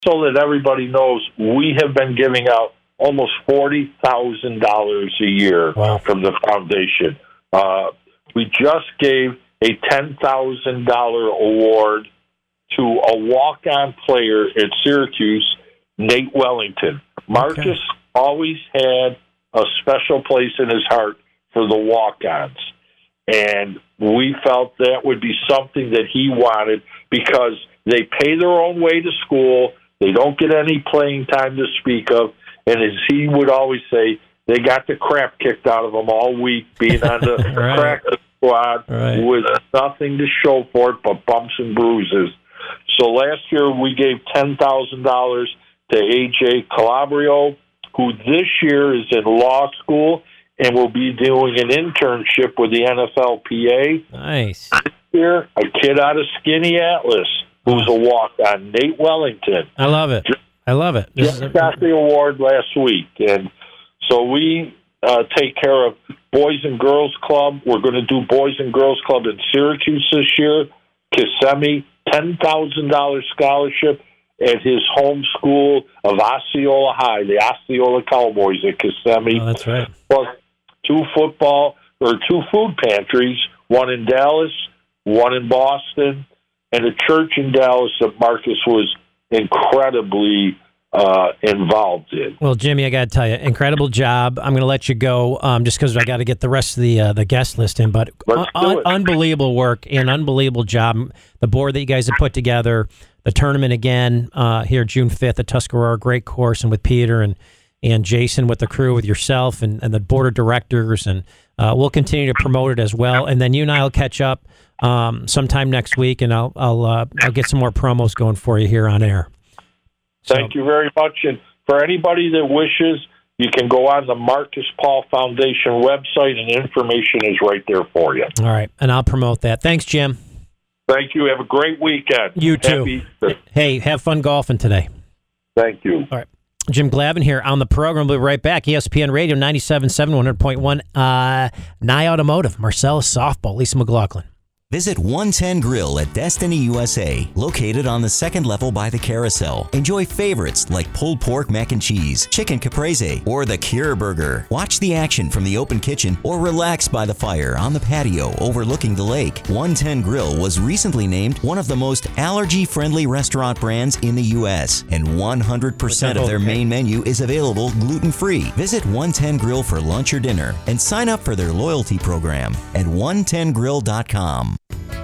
so that everybody knows, we have been giving out almost $40,000 a year from the foundation. We just gave a $10,000 award to a walk-on player at Syracuse, Nate Wellington. Marcus always had a special place in his heart for the walk-ons. And we felt that would be something that he wanted because they pay their own way to school. They don't get any playing time to speak of. And as he would always say, they got the crap kicked out of them all week being on the practice squad with nothing to show for it but bumps and bruises. So last year we gave $10,000 to A.J. Calabrio, who this year is in law school and will be doing an internship with the NFLPA. Nice. This year, a kid out of Skinny Atlas who's a walk-on, Nate Wellington. I love it. Just got the award last week. And so we take care of Boys and Girls Club. We're going to do Boys and Girls Club in Syracuse this year. Kissimmee, $10,000 scholarship at his home school of Osceola High, the Osceola Cowboys at Kissimmee. Oh, that's right. Plus two food pantries, one in Dallas, one in Boston, and a church in Dallas that Marcus was incredibly involved in. Well, Jimmy, I got to tell you, incredible job. I'm going to let you go just because I got to get the rest of the guest list in. But unbelievable work and unbelievable job. The board that you guys have put together, the tournament again here June 5th at Tuscarora, great course, and with Peter and Jason with the crew, with yourself and the board of directors, and we'll continue to promote it as well. And then you and I will catch up sometime next week, and I'll get some more promos going for you here on air. Thank you very much. And for anybody that wishes, you can go on the Marcus Paul Foundation website, and information is right there for you. All right, and I'll promote that. Thanks, Jim. Thank you. Have a great weekend. You too. Hey, have fun golfing today. Thank you. All right. Jim Glavin here on the program. We'll be right back. ESPN Radio 97.7, 100.1. Nye Automotive, Marcellus Softball, Lisa McLaughlin. Visit 110 Grill at Destiny, USA, located on the second level by the carousel. Enjoy favorites like pulled pork mac and cheese, chicken caprese, or the Cure Burger. Watch the action from the open kitchen or relax by the fire on the patio overlooking the lake. 110 Grill was recently named one of the most allergy-friendly restaurant brands in the U.S., and 100% of their main menu is available gluten-free. Visit 110 Grill for lunch or dinner and sign up for their loyalty program at 110grill.com.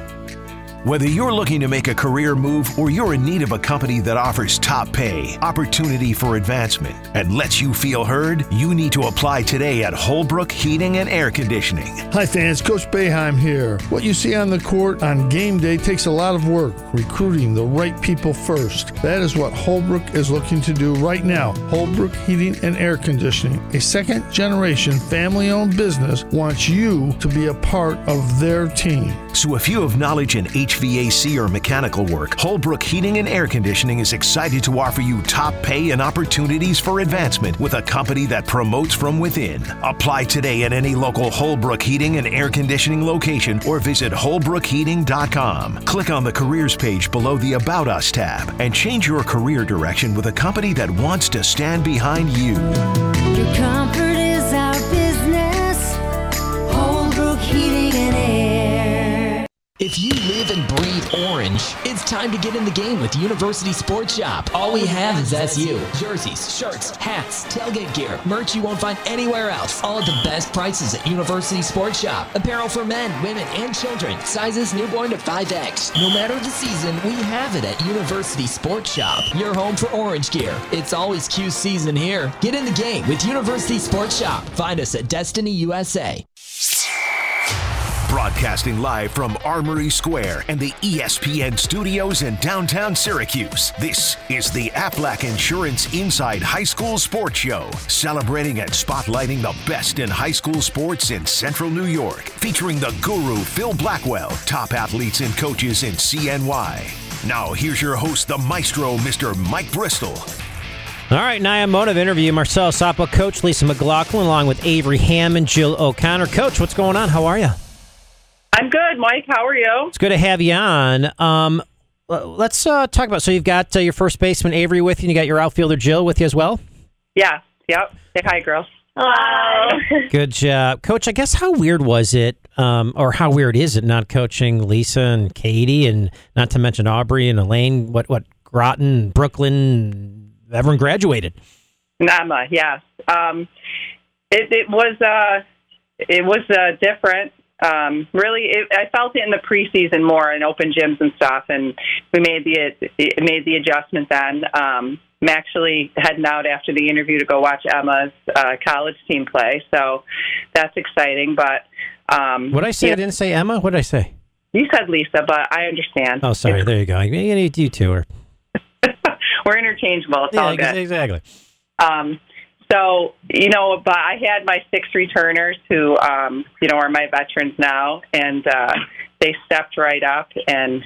Whether you're looking to make a career move or you're in need of a company that offers top pay, opportunity for advancement, and lets you feel heard, you need to apply today at Holbrook Heating and Air Conditioning. Hi fans, Coach Boeheim here. What you see on the court on game day takes a lot of work, recruiting the right people first. That is what Holbrook is looking to do right now. Holbrook Heating and Air Conditioning, a second-generation family-owned business, wants you to be a part of their team. So if you have knowledge in HVAC or mechanical work, Holbrook Heating and Air Conditioning is excited to offer you top pay and opportunities for advancement with a company that promotes from within. Apply today at any local Holbrook Heating and Air Conditioning location or visit holbrookheating.com. Click on the careers page below the About Us tab and change your career direction with a company that wants to stand behind you. Your comfort is our business. Holbrook Heating and Air. If you live and breathe orange, it's time to get in the game with University Sports Shop. All we have is SU. Jerseys, shirts, hats, tailgate gear, merch you won't find anywhere else. All at the best prices at University Sports Shop. Apparel for men, women, and children. Sizes newborn to 5X. No matter the season, we have it at University Sports Shop. Your home for orange gear. It's always Q season here. Get in the game with University Sports Shop. Find us at Destiny USA. Broadcasting live from Armory Square and the ESPN studios in downtown Syracuse, this is the Aflac Insurance Inside High School Sports Show, celebrating and spotlighting the best in high school sports in Central New York, featuring the guru Phil Blackwell, top athletes and coaches in CNY. Now here's your host, the maestro, Mr. Mike Bristol. All right, Nye Automotive interview. Marcel softball coach Lisa McLaughlin, along with Avery Hammond, Jill O'Connor. Coach, what's going on? How are you? I'm good, Mike. How are you? It's good to have you on. let's talk about. So you've got your first baseman Avery with you, and you got your outfielder Jill with you as well. Yeah. Yep. Say hi, girls. Hello. Good job, Coach. I guess how weird was it, or how weird is it not coaching Lisa and Katie, and not to mention Aubrey and Elaine? What Groton, Brooklyn, everyone graduated. Emma, yes. It was different. Really, I felt it in the preseason more in open gyms and stuff, and we made the adjustment then. I'm actually heading out after the interview to go watch Emma's college team play, so that's exciting. But what did I say? I didn't say Emma. What did I say? You said Lisa, but I understand. Oh, sorry. There you go. You two are. We're interchangeable. It's all good. Exactly. So, but I had my 6 returners who, are my veterans now, and they stepped right up and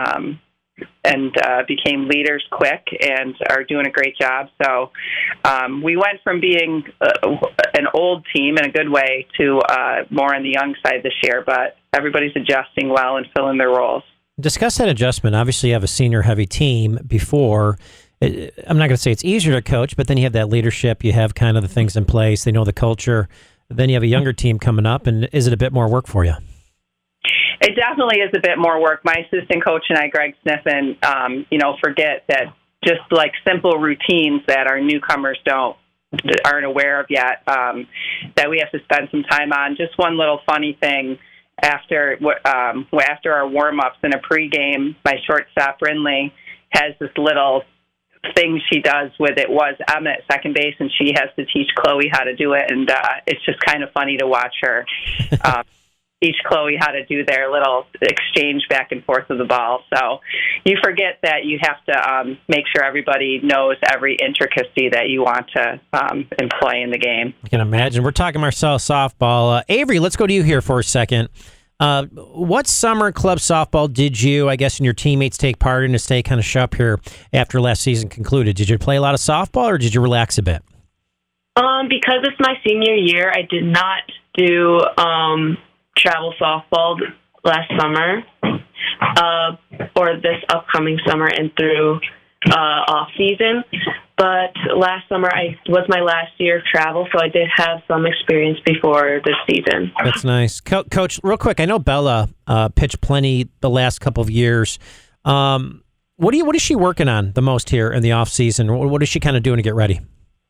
became leaders quick and are doing a great job. So we went from being an old team in a good way to more on the young side this year, but everybody's adjusting well and filling their roles. Discuss that adjustment. Obviously, you have a senior-heavy team before. I'm not going to say it's easier to coach, but then you have that leadership. You have kind of the things in place. They know the culture. Then you have a younger team coming up, and is it a bit more work for you? It definitely is a bit more work. My assistant coach and I, Greg Sniffen, forget that just like simple routines that our newcomers aren't aware of yet, that we have to spend some time on. Just one little funny thing. After our warm-ups in a pregame, my shortstop, Brindley, has this little thing she does with it was Emma at second base, and she has to teach Chloe how to do it, and it's just kind of funny to watch her teach Chloe how to do their little exchange back and forth of the ball. So you forget that you have to make sure everybody knows every intricacy that you want to employ in the game. I can imagine. We're talking Marcellus softball. Avery, let's go to you here for a second. What summer club softball did you, I guess, and your teammates take part in to stay kind of sharp here after last season concluded? Did you play a lot of softball, or did you relax a bit? Because it's my senior year, I did not do travel softball last summer or this upcoming summer and through off season. But last summer was my last year of travel, so I did have some experience before this season. That's nice. Coach, real quick, I know Bella pitched plenty the last couple of years. What is she working on the most here in the off season? What is she kind of doing to get ready?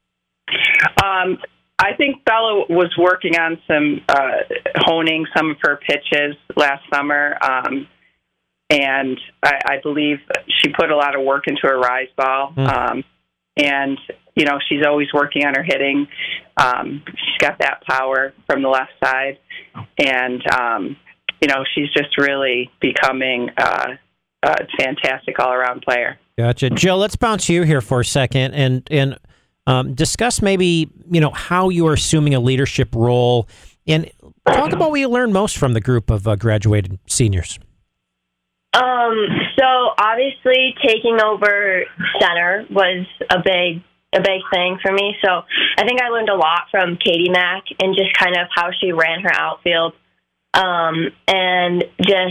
I think Bella was working on some honing some of her pitches last summer, and I believe she put a lot of work into her rise ball. And, she's always working on her hitting. She's got that power from the left side. And, she's just really becoming a fantastic all-around player. Gotcha. Jill, let's bounce you here for a second and discuss maybe, how you are assuming a leadership role, and talk about what you learned most from the group of graduated seniors. So obviously taking over center was a big thing for me. So I think I learned a lot from Katie Mack and just kind of how she ran her outfield. And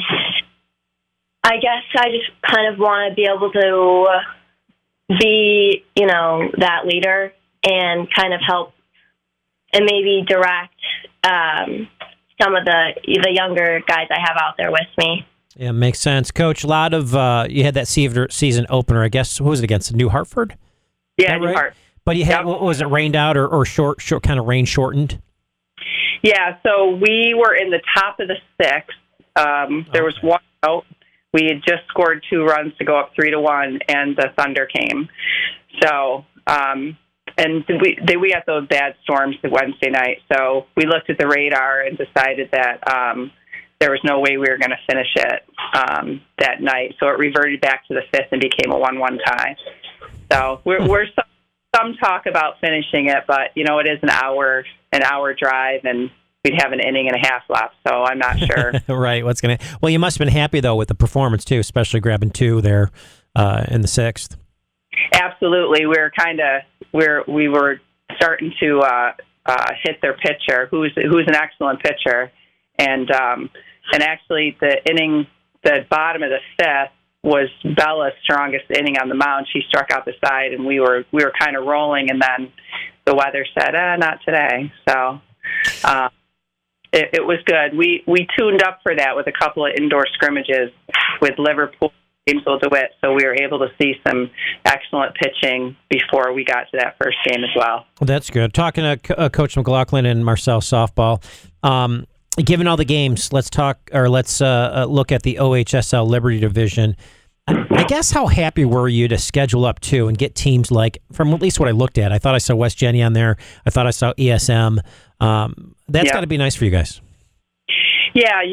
I guess I just kind of want to be able to be, that leader and kind of help and maybe direct, some of the younger guys I have out there with me. Yeah, makes sense. Coach, a lot of, you had that season opener, I guess, who was it against? New Hartford? Yeah, New Hartford. But you had, was it rained out or short, kind of rain shortened? Yeah, so we were in the top of the sixth. There was one out. We had just scored 2 runs to go up 3-1, and the thunder came. So, and we had those bad storms the Wednesday night. So we looked at the radar and decided that there was no way we were going to finish it that night. So it reverted back to the 5th and became a 1-1 tie. So we're some talk about finishing it, but it is an hour drive, and we'd have an inning and a half left. So I'm not sure. Right. Well, you must have been happy though with the performance too, especially grabbing 2 there in the 6th. Absolutely. We were starting to hit their pitcher, who's an excellent pitcher, and actually the bottom of the 5th, was Bella's strongest inning on the mound. She struck out the side, and we were kind of rolling, and then the weather said, not today. So it was good. We tuned up for that with a couple of indoor scrimmages with Liverpool, Jamesville DeWitt, so we were able to see some excellent pitching before we got to that first game as well. Well, that's good. Talking to Coach McLaughlin and Marcel softball, given all the games, let's look at the OHSL Liberty Division. I guess how happy were you to schedule up too and get teams like, from at least what I looked at, I thought I saw West Jenny on there. I thought I saw ESM. That's got to be nice for you guys. Yeah,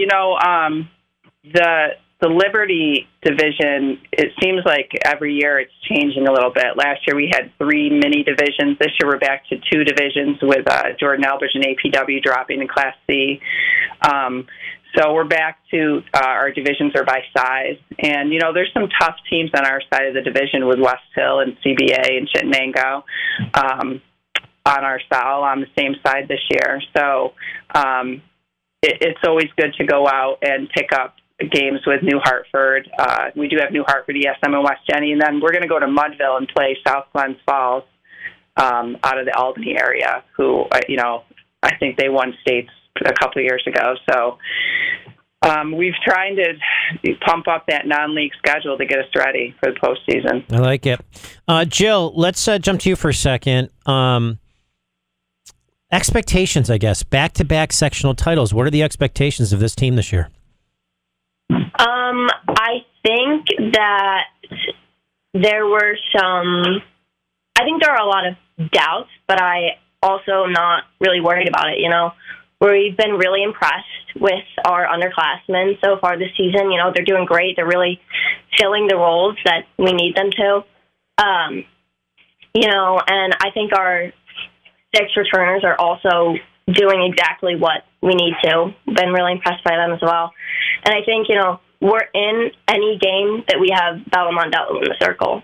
the Liberty Division, it seems like every year it's changing a little bit. Last year we had 3 mini divisions. This year we're back to 2 divisions with Jordan Elbridge and APW dropping in Class C. So we're back to our divisions are by size. And, there's some tough teams on our side of the division with West Hill and CBA and Chittenango on the same side this year. So it's always good to go out and pick up games with New Hartford. We do have New Hartford, ESM, and West Jenny, and then we're going to go to Mudville and play South Glens Falls out of the Albany area, who, I think they won states a couple of years ago. So we've tried to pump up that non-league schedule to get us ready for the postseason. I like it. Jill, let's jump to you for a second. Expectations, I guess. Back-to-back sectional titles. What are the expectations of this team this year? I think that there are a lot of doubts, but I also not really worried about it. We've been really impressed with our underclassmen so far this season. They're doing great. They're really filling the roles that we need them to. And I think our 6 returners are also doing exactly what we need to. Been really impressed by them as well. And I think, we're in any game that we have Bella Mondello in the circle.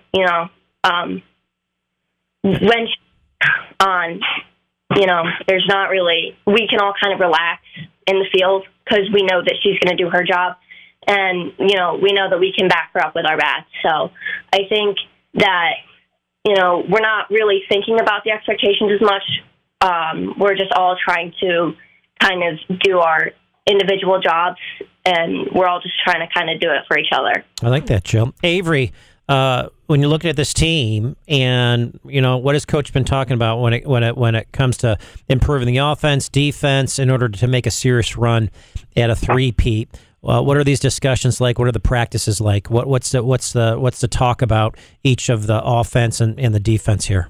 When she's on, there's not really, we can all kind of relax in the field because we know that she's going to do her job. And, we know that we can back her up with our bats. So I think that, we're not really thinking about the expectations as much. We're just all trying to kind of do our individual jobs, and we're all just trying to kind of do it for each other. I like that, Jill. Avery, when you're looking at this team, and what has Coach been talking about when it comes to improving the offense, defense, in order to make a serious run at a three-peat? What are these discussions like? What are the practices like? What's the talk about each of the offense and the defense here?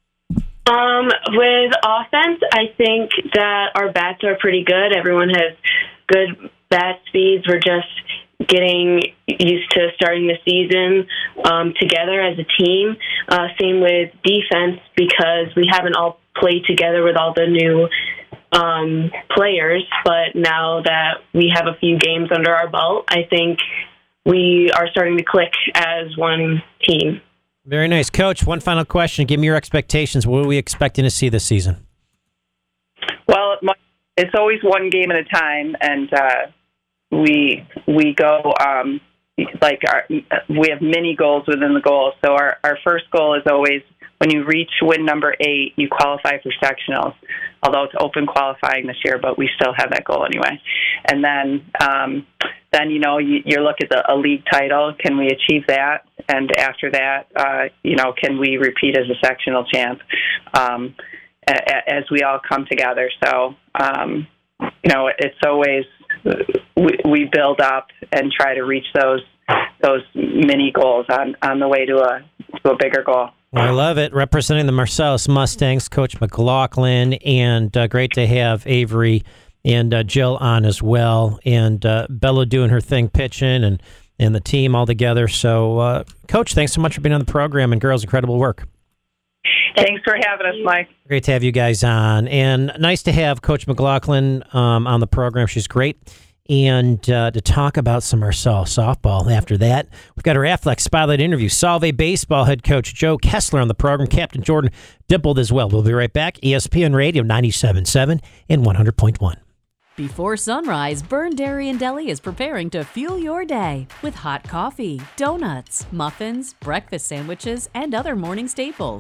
With offense, I think that our bats are pretty good. Everyone has good bat speeds. We're just getting used to starting the season together as a team. Same with defense, because we haven't all played together with all the new players. But now that we have a few games under our belt, I think we are starting to click as one team. Very nice. Coach, one final question. Give me your expectations. What are we expecting to see this season? Well, it's always one game at a time, and we go we have mini goals within the goal. So our first goal is always, when you reach win number 8, you qualify for sectionals, although it's open qualifying this year, but we still have that goal anyway. And then you look at a league title. Can we achieve that? And after that, can we repeat as a sectional champ as we all come together? So, it's always we build up and try to reach those mini goals on the way to a bigger goal. Well, I love it. Representing the Marcellus Mustangs, Coach McLaughlin, and great to have Avery and Jill on as well, and Bella doing her thing pitching, and the team all together. So, Coach, thanks so much for being on the program, and girls, incredible work. Thanks for having us, Mike. Great to have you guys on, and nice to have Coach McLaughlin on the program. She's great. And to talk about some Marcel softball after that, we've got our Aflac Spotlight interview. Solvay Baseball head coach Joe Kessler on the program. Captain Jordan Dippold as well. We'll be right back. ESPN Radio 97.7 and 100.1. Before sunrise, Burn Dairy and Deli is preparing to fuel your day with hot coffee, donuts, muffins, breakfast sandwiches, and other morning staples.